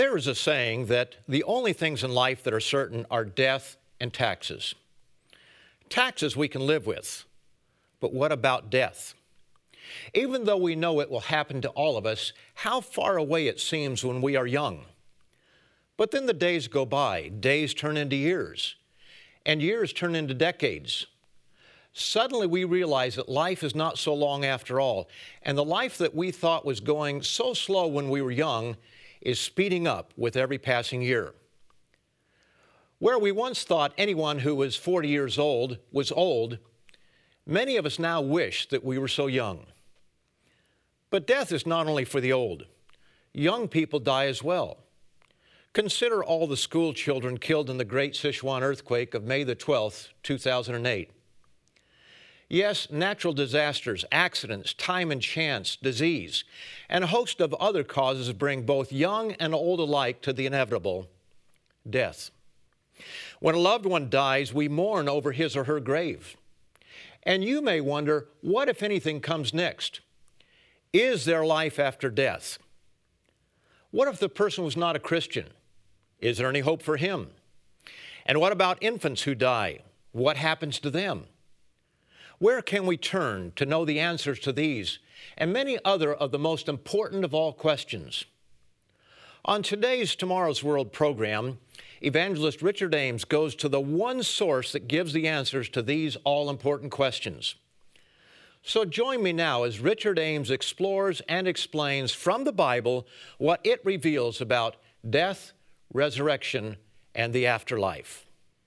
There is a saying that the only things in life that are certain are death and taxes. Taxes we can live with, but what about death? Even though we know it will happen to all of us, how far away it seems when we are young. But then the days go by, days turn into years, and years turn into decades. Suddenly we realize that life is not so long after all, and the life that we thought was going so slow when we were young is speeding up with every passing year. Where we once thought anyone who was 40 years old was old, many of us now wish that we were so young. But death is not only for the old. Young people die as well. Consider all the school children killed in the Great Sichuan earthquake of May the 12th, 2008. Yes, natural disasters, accidents, time and chance, disease, and a host of other causes bring both young and old alike to the inevitable, death. When a loved one dies, we mourn over his or her grave. And you may wonder, what, if anything, comes next? Is there life after death? What if the person was not a Christian? Is there any hope for him? And what about infants who die? What happens to them? Where can we turn to know the answers to these and many other of the most important of all questions? On today's Tomorrow's World program, evangelist Richard Ames goes to the one source that gives the answers to these all-important questions. So join me now as Richard Ames explores and explains from the Bible what it reveals about death, resurrection, and the afterlife.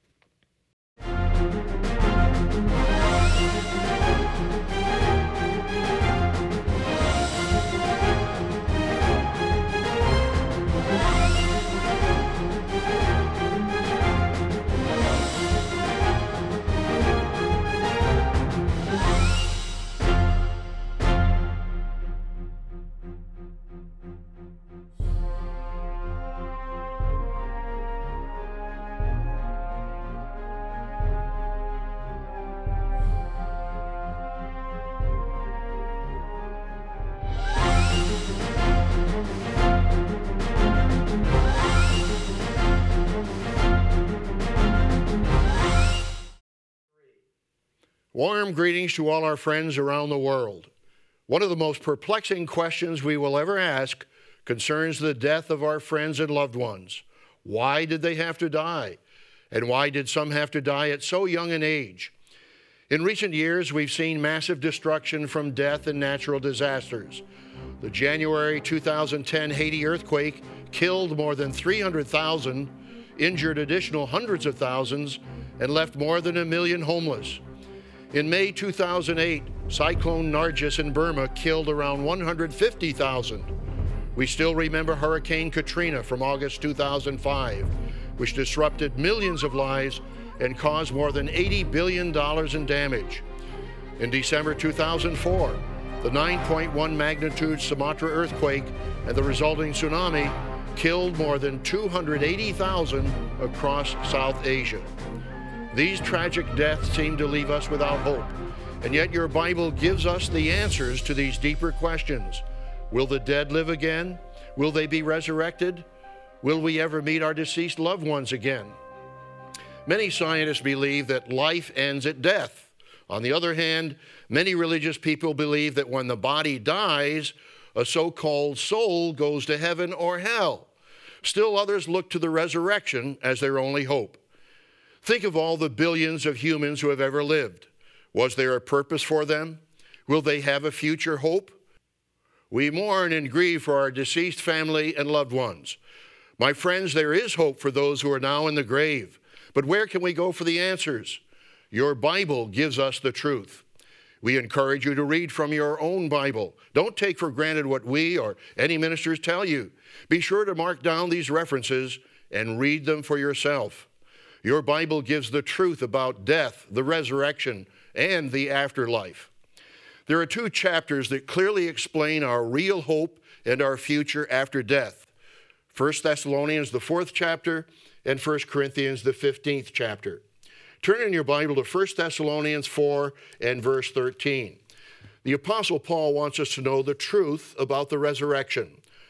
Warm greetings to all our friends around the world. One of the most perplexing questions we will ever ask concerns the death of our friends and loved ones. Why did they have to die? And why did some have to die at so young an age? In recent years, we've seen massive destruction from death and natural disasters. The January 2010 Haiti earthquake killed more than 300,000, injured additional hundreds of thousands, and left more than 1 million homeless. In May 2008, Cyclone Nargis in Burma killed around 150,000. We still remember Hurricane Katrina from August 2005, which disrupted millions of lives and caused more than $80 billion in damage. In December 2004, the 9.1 magnitude Sumatra earthquake and the resulting tsunami killed more than 280,000 across South Asia. These tragic deaths seem to leave us without hope, and yet your Bible gives us the answers to these deeper questions. Will the dead live again? Will they be resurrected? Will we ever meet our deceased loved ones again? Many scientists believe that life ends at death. On the other hand, many religious people believe that when the body dies, a so-called soul goes to heaven or hell. Still others look to the resurrection as their only hope. Think of all the billions of humans who have ever lived. Was there a purpose for them? Will they have a future hope? We mourn and grieve for our deceased family and loved ones. My friends, there is hope for those who are now in the grave. But where can we go for the answers? Your Bible gives us the truth. We encourage you to read from your own Bible. Don't take for granted what we or any ministers tell you. Be sure to mark down these references and read them for yourself. Your Bible gives the truth about death, the resurrection, and the afterlife. There are 2 chapters that clearly explain our real hope and our future after death. 1 Thessalonians, the 4th chapter, and 1 Corinthians, the 15th chapter. Turn in your Bible to 1 Thessalonians 4 and verse 13. The Apostle Paul wants us to know the truth about the resurrection.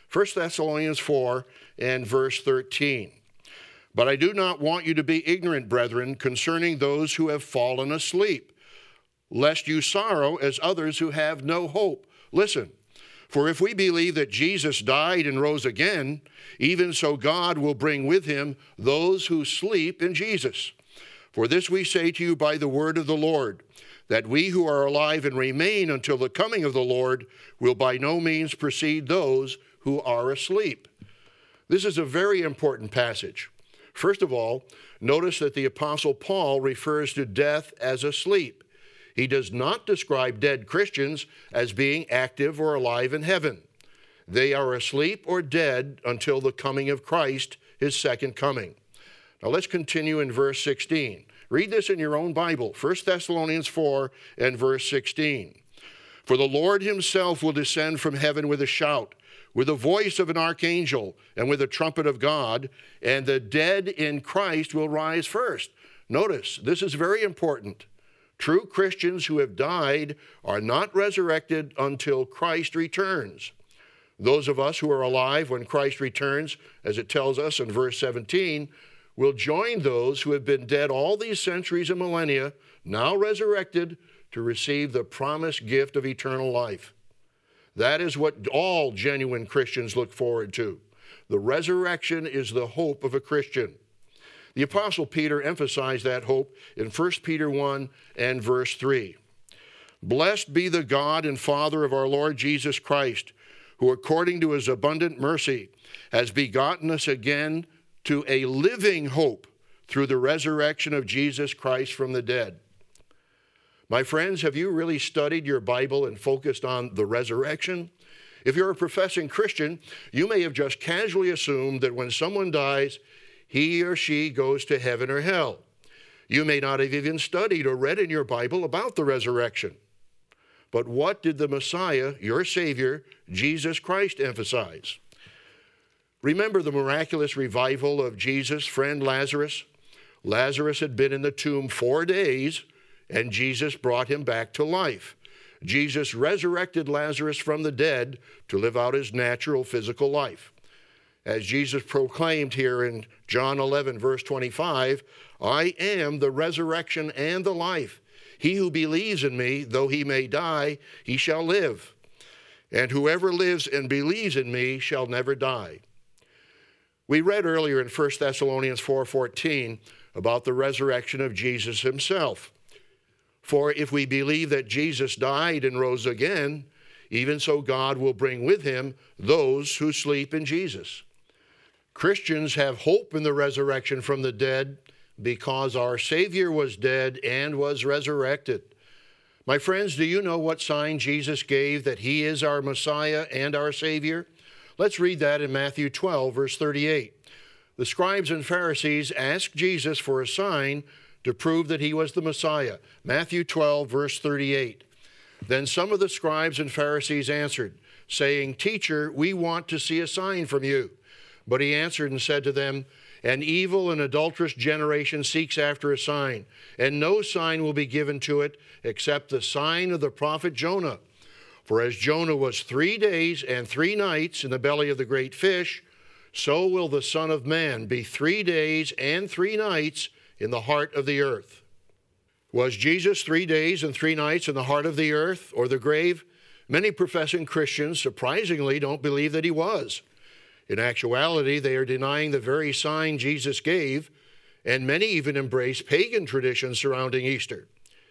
1 Thessalonians 4 and verse 13. But I do not want you to be ignorant, brethren, concerning those who have fallen asleep, lest you sorrow as others who have no hope. Listen, for if we believe that Jesus died and rose again, even so God will bring with him those who sleep in Jesus. For this we say to you by the word of the Lord, that we who are alive and remain until the coming of the Lord will by no means precede those who are asleep. This is a very important passage. First of all, notice that the Apostle Paul refers to death as asleep. He does not describe dead Christians as being active or alive in heaven. They are asleep or dead until the coming of Christ, his second coming. Now let's continue in verse 16. Read this in your own Bible, 1 Thessalonians 4 and verse 16. For the Lord himself will descend from heaven with a shout, with the voice of an archangel, and with the trumpet of God, and the dead in Christ will rise first. Notice, this is very important. True Christians who have died are not resurrected until Christ returns. Those of us who are alive when Christ returns, as it tells us in verse 17, will join those who have been dead all these centuries and millennia, now resurrected, to receive the promised gift of eternal life. That is what all genuine Christians look forward to. The resurrection is the hope of a Christian. The Apostle Peter emphasized that hope in 1 Peter 1 and verse 3. Blessed be the God and Father of our Lord Jesus Christ, who according to his abundant mercy has begotten us again to a living hope through the resurrection of Jesus Christ from the dead. My friends, have you really studied your Bible and focused on the resurrection? If you're a professing Christian, you may have just casually assumed that when someone dies, he or she goes to heaven or hell. You may not have even studied or read in your Bible about the resurrection. But what did the Messiah, your Savior, Jesus Christ, emphasize? Remember the miraculous revival of Jesus' friend Lazarus? Lazarus had been in the tomb 4 days, and Jesus brought him back to life. Jesus resurrected Lazarus from the dead to live out his natural physical life. As Jesus proclaimed here in John 11, verse 25, I am the resurrection and the life. He who believes in me, though he may die, he shall live. And whoever lives and believes in me shall never die. We read earlier in 1 Thessalonians 4:14 about the resurrection of Jesus himself. For if we believe that Jesus died and rose again, even so God will bring with him those who sleep in Jesus. Christians have hope in the resurrection from the dead because our Savior was dead and was resurrected. My friends, do you know what sign Jesus gave that he is our Messiah and our Savior? Let's read that in Matthew 12, verse 38. The scribes and Pharisees asked Jesus for a sign to prove that he was the Messiah. Matthew 12, verse 38. Then some of the scribes and Pharisees answered, saying, Teacher, we want to see a sign from you. But he answered and said to them, An evil and adulterous generation seeks after a sign, and no sign will be given to it except the sign of the prophet Jonah. For as Jonah was 3 days and 3 nights in the belly of the great fish, so will the Son of Man be 3 days and 3 nights in the heart of the earth. Was Jesus 3 days and 3 nights in the heart of the earth or the grave? Many professing Christians, surprisingly, don't believe that he was. In actuality, they are denying the very sign Jesus gave, and many even embrace pagan traditions surrounding Easter.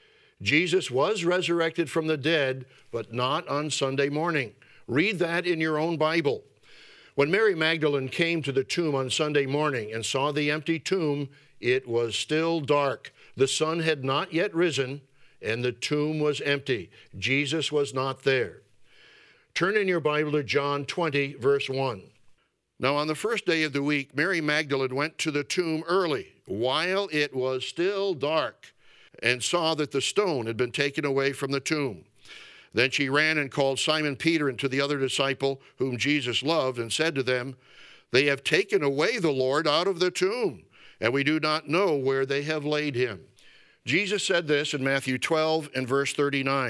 Jesus was resurrected from the dead, but not on Sunday morning. Read that in your own Bible. When Mary Magdalene came to the tomb on Sunday morning and saw the empty tomb, it was still dark. The sun had not yet risen, and the tomb was empty. Jesus was not there. Turn in your Bible to John 20, verse 1. Now on the first day of the week, Mary Magdalene went to the tomb early, while it was still dark, and saw that the stone had been taken away from the tomb. Then she ran and called Simon Peter and to the other disciple whom Jesus loved, and said to them, They have taken away the Lord out of the tomb, and we do not know where they have laid him. Jesus said this in Matthew 12 and verse 39.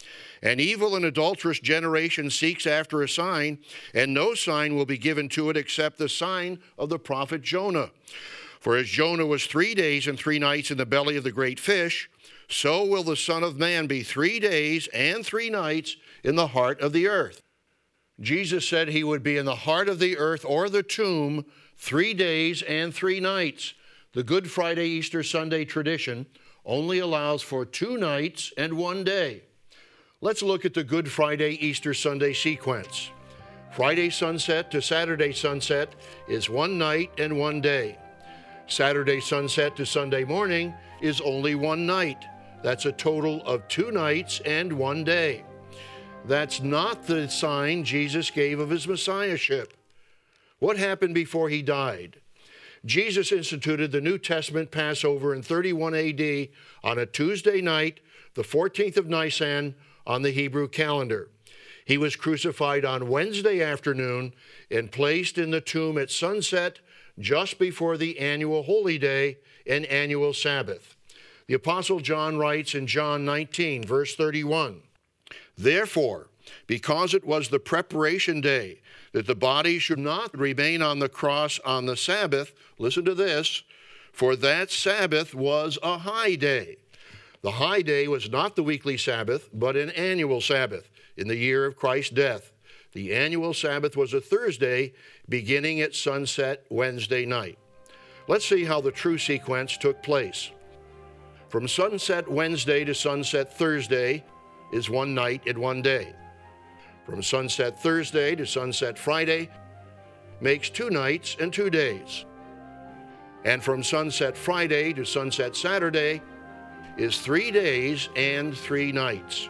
An evil and adulterous generation seeks after a sign, and no sign will be given to it except the sign of the prophet Jonah. For as Jonah was 3 days and 3 nights in the belly of the great fish, so will the Son of Man be 3 days and 3 nights in the heart of the earth. Jesus said he would be in the heart of the earth or the tomb 3 days and 3 nights. The Good Friday Easter Sunday tradition only allows for 2 nights and 1 day. Let's look at the Good Friday Easter Sunday sequence. Friday sunset to Saturday sunset is 1 night and 1 day. Saturday sunset to Sunday morning is only 1 night. That's a total of 2 nights and 1 day. That's not the sign Jesus gave of his messiahship. What happened before he died? Jesus instituted the New Testament Passover in 31 AD on a Tuesday night, the 14th of Nisan, on the Hebrew calendar. He was crucified on Wednesday afternoon and placed in the tomb at sunset just before the annual holy day and annual Sabbath. The Apostle John writes in John 19, verse 31, "Therefore, because it was the preparation day, that the body should not remain on the cross on the Sabbath," listen to this, "for that Sabbath was a high day." The high day was not the weekly Sabbath, but an annual Sabbath in the year of Christ's death. The annual Sabbath was a Thursday, beginning at sunset Wednesday night. Let's see how the true sequence took place. From sunset Wednesday to sunset Thursday is 1 night and 1 day. From sunset Thursday to sunset Friday makes 2 nights and 2 days. And from sunset Friday to sunset Saturday is 3 days and 3 nights.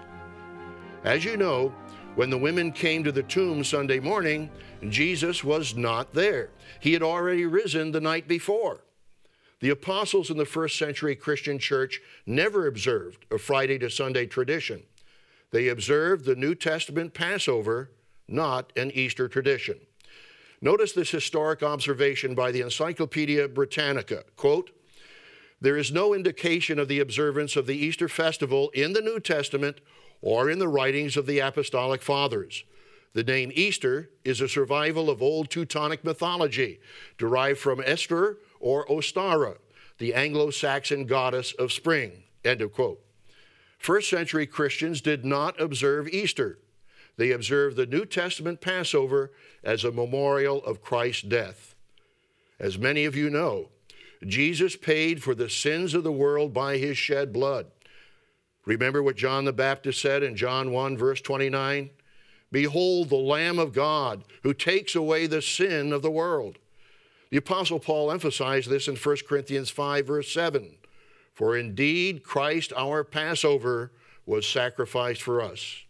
As you know, when the women came to the tomb Sunday morning, Jesus was not there. He had already risen the night before. The apostles in the first century Christian church never observed a Friday to Sunday tradition. They observed the New Testament Passover, not an Easter tradition. Notice this historic observation by the Encyclopedia Britannica, quote, "There is no indication of the observance of the Easter festival in the New Testament or in the writings of the Apostolic Fathers. The name Easter is a survival of old Teutonic mythology, derived from Esther or Ostara, the Anglo-Saxon goddess of spring," end of quote. First century Christians did not observe Easter. They observed the New Testament Passover as a memorial of Christ's death. As many of you know, Jesus paid for the sins of the world by his shed blood. Remember what John the Baptist said in John 1, verse 29? "Behold the Lamb of God who takes away the sin of the world." The Apostle Paul emphasized this in 1 Corinthians 5, verse 7. "For indeed Christ our Passover was sacrificed for us."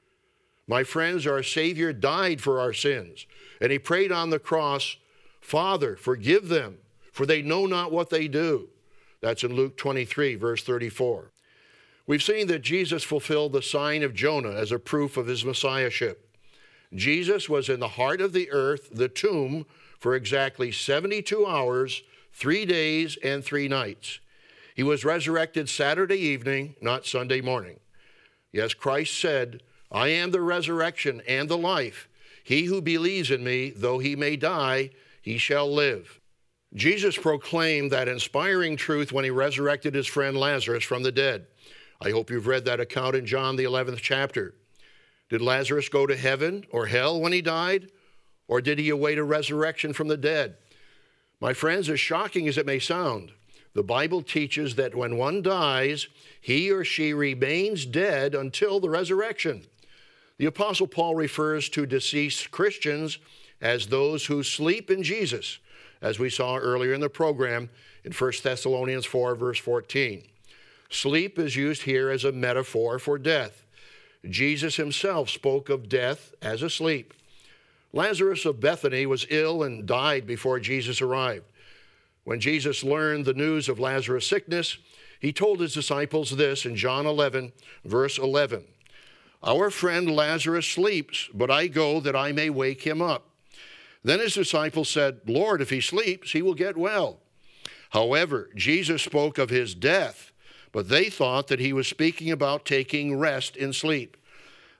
My friends, our Savior died for our sins, and he prayed on the cross, "Father, forgive them, for they know not what they do." That's in Luke 23, verse 34. We've seen that Jesus fulfilled the sign of Jonah as a proof of his messiahship. Jesus was in the heart of the earth, the tomb, for exactly 72 hours, 3 days and 3 nights. He was resurrected Saturday evening, not Sunday morning. Yes, Christ said, "I am the resurrection and the life. He who believes in me, though he may die, he shall live." Jesus proclaimed that inspiring truth when he resurrected his friend Lazarus from the dead. I hope you've read that account in John the 11th chapter. Did Lazarus go to heaven or hell when he died? Or did he await a resurrection from the dead? My friends, as shocking as it may sound, the Bible teaches that when one dies, he or she remains dead until the resurrection. The Apostle Paul refers to deceased Christians as those who sleep in Jesus, as we saw earlier in the program in 1 Thessalonians 4, verse 14. Sleep is used here as a metaphor for death. Jesus himself spoke of death as a sleep. Lazarus of Bethany was ill and died before Jesus arrived. When Jesus learned the news of Lazarus' sickness, he told his disciples this in John 11, verse 11. "Our friend Lazarus sleeps, but I go that I may wake him up." Then his disciples said, "Lord, if he sleeps, he will get well." However, Jesus spoke of his death, but they thought that he was speaking about taking rest in sleep.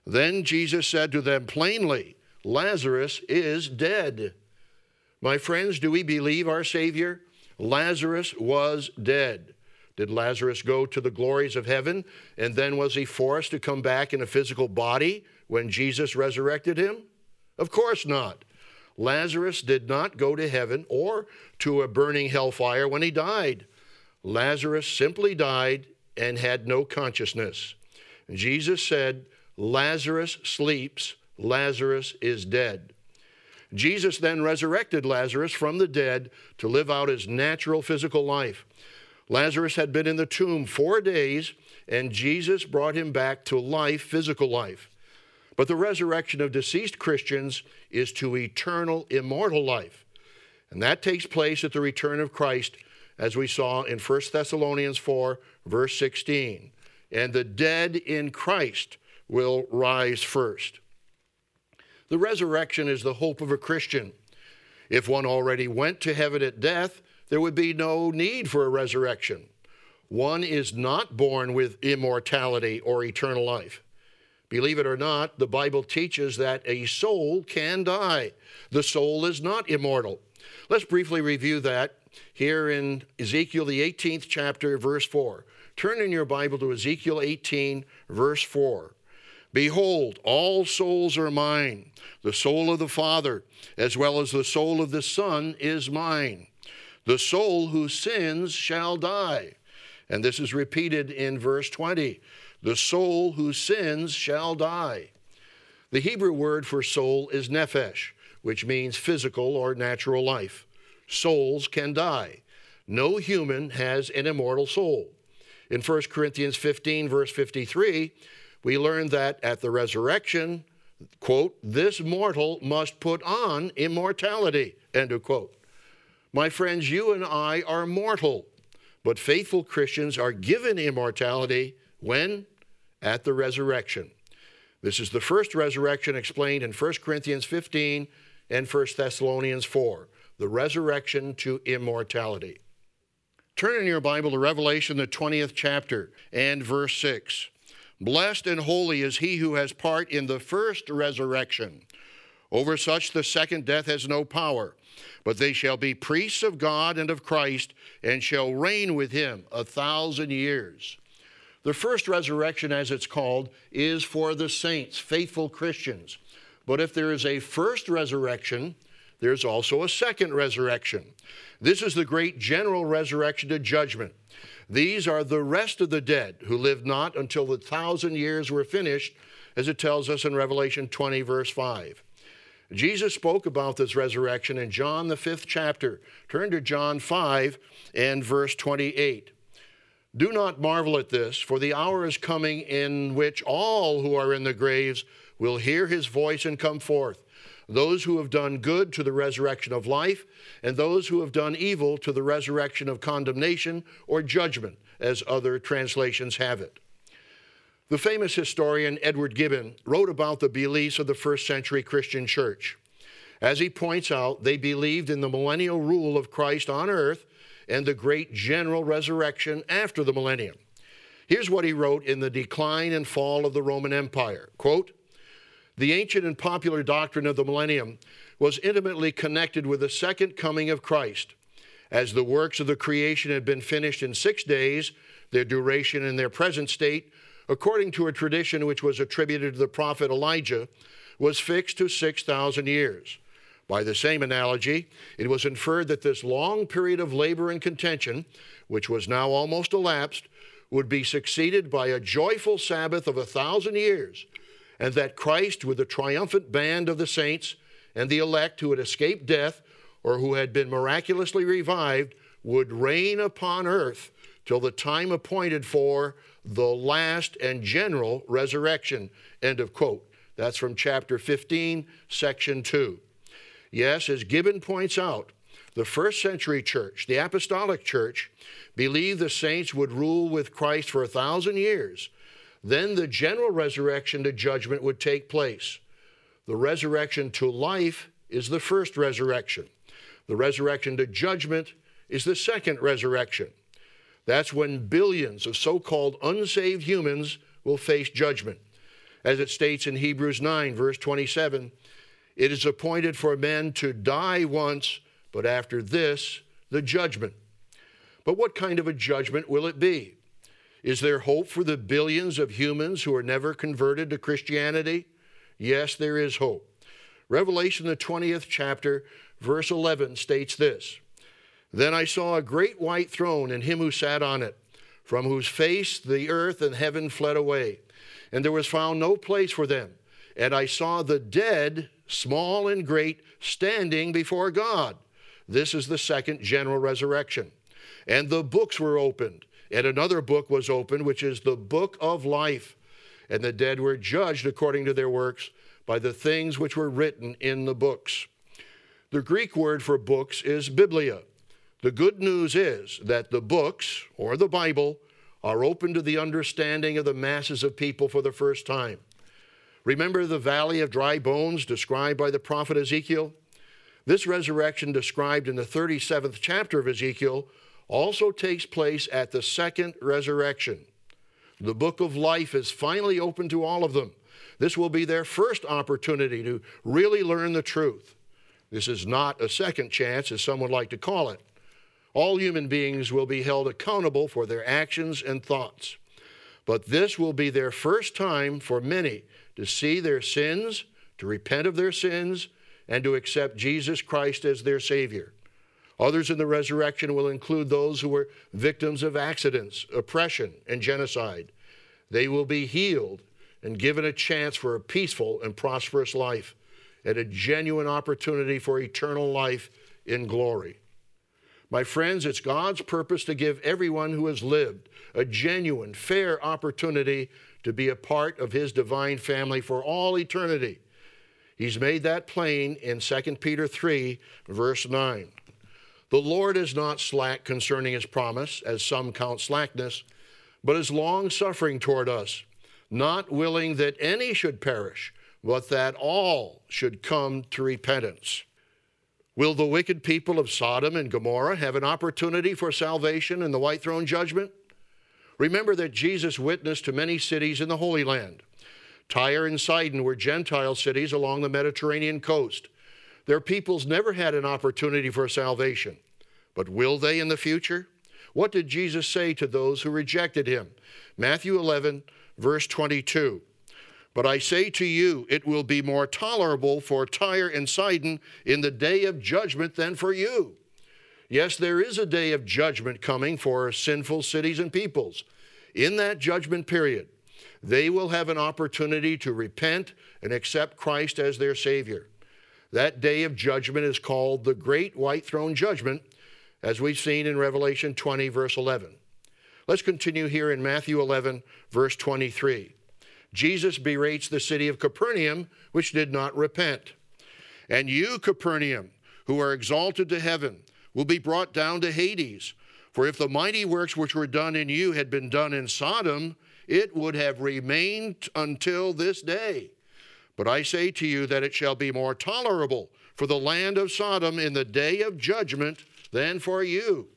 Then Jesus said to them plainly, Lazarus is dead. My friends, do we believe our Savior? Lazarus was dead. Did Lazarus go to the glories of heaven, and then was he forced to come back in a physical body when Jesus resurrected him? Of course not. Lazarus did not go to heaven or to a burning hellfire when he died. Lazarus simply died and had no consciousness. Jesus said, Lazarus sleeps, Lazarus is dead. Jesus then resurrected Lazarus from the dead to live out his natural physical life. Lazarus had been in the tomb 4 days, and Jesus brought him back to life, physical life. But the resurrection of deceased Christians is to eternal, immortal life. And that takes place at the return of Christ, as we saw in 1 Thessalonians 4, verse 16. And the dead in Christ will rise first. The resurrection is the hope of a Christian. If one already went to heaven at death, there would be no need for a resurrection. One is not born with immortality or eternal life. Believe it or not, the Bible teaches that a soul can die. The soul is not immortal. Let's briefly review that here in Ezekiel, the 18th chapter, verse 4. Turn in your Bible to Ezekiel 18, verse 4. Behold, all souls are mine. The soul of the Father, as well as the soul of the Son, is mine. The soul who sins shall die. And this is repeated in verse 20. The soul who sins shall die. The Hebrew word for soul is nephesh, which means physical or natural life. Souls can die. No human has an immortal soul. In 1 Corinthians 15, verse 53, we learn that at the resurrection, quote, this mortal must put on immortality, end of quote. My friends, you and I are mortal, but faithful Christians are given immortality when? At the resurrection. This is the first resurrection explained in 1 Corinthians 15 and 1 Thessalonians 4, the resurrection to immortality. Turn in your Bible to Revelation, the 20th chapter, and verse 6. Blessed and holy is he who has part in the first resurrection. Over such the second death has no power, but they shall be priests of God and of Christ, and shall reign with him 1,000 years. The first resurrection, as it's called, is for the saints, faithful Christians. But if there is a first resurrection, there's also a second resurrection. This is the great general resurrection to judgment. These are the rest of the dead who lived not until the 1,000 years were finished, as it tells us in Revelation 20, verse 5. Jesus spoke about this resurrection in John, the 5th chapter. Turn to John 5 and verse 28. Do not marvel at this, for the hour is coming in which all who are in the graves will hear his voice and come forth. Those who have done good to the resurrection of life, and those who have done evil to the resurrection of condemnation or judgment, as other translations have it. The famous historian Edward Gibbon wrote about the beliefs of the first century Christian church. As he points out, they believed in the millennial rule of Christ on earth and the great general resurrection after the millennium. Here's what he wrote in The Decline and Fall of the Roman Empire. Quote, the ancient and popular doctrine of the millennium was intimately connected with the second coming of Christ. As the works of the creation had been finished in 6 days, their duration in their present state, according to a tradition which was attributed to the prophet Elijah, was fixed to 6,000 years. By the same analogy, it was inferred that this long period of labor and contention, which was now almost elapsed, would be succeeded by a joyful Sabbath of 1,000 years, and that Christ, with the triumphant band of the saints and the elect who had escaped death or who had been miraculously revived, would reign upon earth till the time appointed for the last and general resurrection. End of quote. That's from chapter 15, section 2. Yes, as Gibbon points out, the first century church, the apostolic church, believed the saints would rule with Christ for 1,000 years. Then the general resurrection to judgment would take place. The resurrection to life is the first resurrection. The resurrection to judgment is the second resurrection. That's when billions of so-called unsaved humans will face judgment. As it states in Hebrews 9, verse 27, it is appointed for men to die once, but after this, the judgment. But what kind of a judgment will it be? Is there hope for the billions of humans who are never converted to Christianity? Yes, there is hope. Revelation, the 20th chapter, verse 11 states this: Then I saw a great white throne and him who sat on it, from whose face the earth and heaven fled away, and there was found no place for them. And I saw the dead, small and great, standing before God. This is the second general resurrection. And the books were opened, and another book was opened, which is the book of life. And the dead were judged according to their works by the things which were written in the books. The Greek word for books is biblia. The good news is that the books, or the Bible, are open to the understanding of the masses of people for the first time. Remember the valley of dry bones described by the prophet Ezekiel? This resurrection described in the 37th chapter of Ezekiel also takes place at the second resurrection. The book of life is finally open to all of them. This will be their first opportunity to really learn the truth. This is not a second chance, as some would like to call it. All human beings will be held accountable for their actions and thoughts. But this will be their first time for many to see their sins, to repent of their sins, and to accept Jesus Christ as their Savior. Others in the resurrection will include those who were victims of accidents, oppression, and genocide. They will be healed and given a chance for a peaceful and prosperous life and a genuine opportunity for eternal life in glory. My friends, it's God's purpose to give everyone who has lived a genuine, fair opportunity to be a part of His divine family for all eternity. He's made that plain in 2 Peter 3, verse 9. The Lord is not slack concerning His promise, as some count slackness, but is long-suffering toward us, not willing that any should perish, but that all should come to repentance. Will the wicked people of Sodom and Gomorrah have an opportunity for salvation in the white throne judgment? Remember that Jesus witnessed to many cities in the Holy Land. Tyre and Sidon were Gentile cities along the Mediterranean coast. Their peoples never had an opportunity for salvation. But will they in the future? What did Jesus say to those who rejected Him? Matthew 11, verse 22. But I say to you, it will be more tolerable for Tyre and Sidon in the day of judgment than for you. Yes, there is a day of judgment coming for sinful cities and peoples. In that judgment period, they will have an opportunity to repent and accept Christ as their Savior. That day of judgment is called the Great White Throne Judgment, as we've seen in Revelation 20, verse 11. Let's continue here in Matthew 11, verse 23. Jesus berates the city of Capernaum, which did not repent. And you, Capernaum, who are exalted to heaven, will be brought down to Hades. For if the mighty works which were done in you had been done in Sodom, it would have remained until this day. But I say to you that it shall be more tolerable for the land of Sodom in the day of judgment than for you.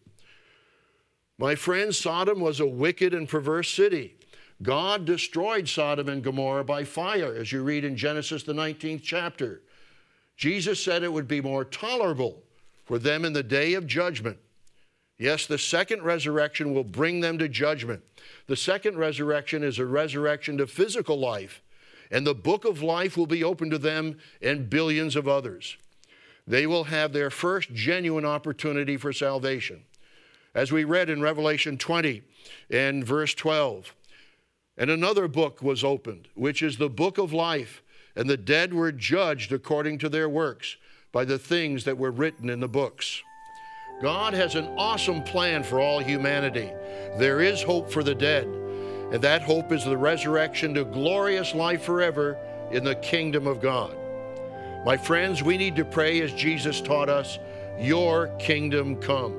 My friends, Sodom was a wicked and perverse city. God destroyed Sodom and Gomorrah by fire, as you read in Genesis, the 19th chapter. Jesus said it would be more tolerable for them in the day of judgment. Yes, the second resurrection will bring them to judgment. The second resurrection is a resurrection to physical life, and the book of life will be open to them and billions of others. They will have their first genuine opportunity for salvation. As we read in Revelation 20 and verse 12, and another book was opened, which is the book of life, and the dead were judged according to their works by the things that were written in the books. God has an awesome plan for all humanity. There is hope for the dead, and that hope is the resurrection to glorious life forever in the kingdom of God. My friends, we need to pray as Jesus taught us, your kingdom come.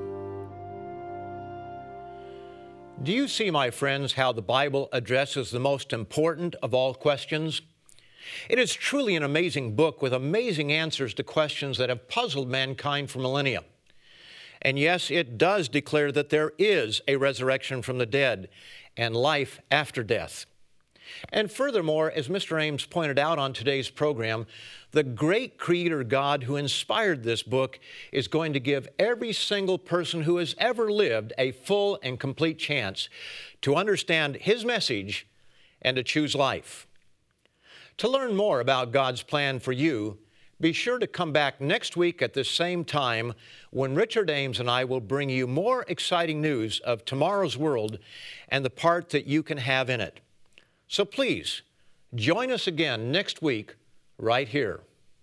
Do you see, my friends, how the Bible addresses the most important of all questions? It is truly an amazing book with amazing answers to questions that have puzzled mankind for millennia. And yes, it does declare that there is a resurrection from the dead and life after death. And furthermore, as Mr. Ames pointed out on today's program, the great Creator God who inspired this book is going to give every single person who has ever lived a full and complete chance to understand His message and to choose life. To learn more about God's plan for you, be sure to come back next week at this same time when Richard Ames and I will bring you more exciting news of tomorrow's world and the part that you can have in it. So please, join us again next week right here.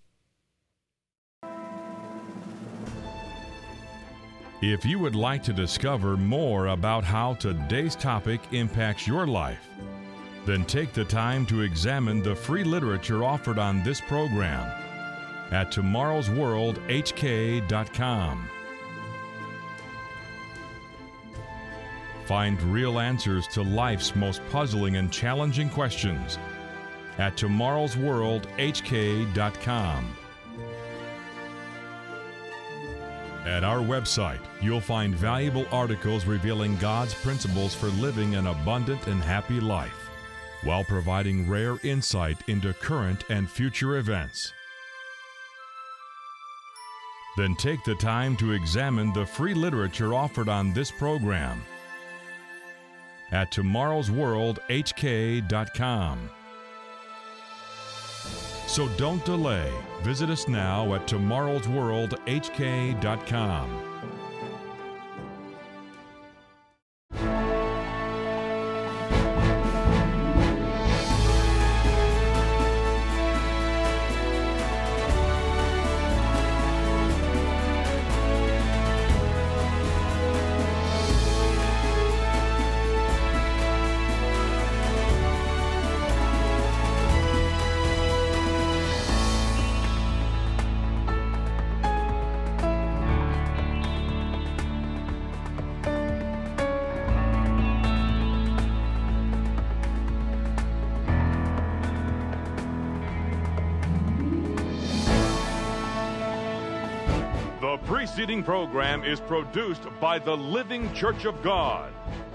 If you would like to discover more about how today's topic impacts your life, then take the time to examine the free literature offered on this program at tomorrowsworldhk.com. Find real answers to life's most puzzling and challenging questions at tomorrowsworldhk.com. At our website, you'll find valuable articles revealing God's principles for living an abundant and happy life, while providing rare insight into current and future events. Then take the time to examine the free literature offered on this program at tomorrowsworldhk.com. So don't delay. Visit us now at tomorrowsworldhk.com. The preceding program is produced by the Living Church of God.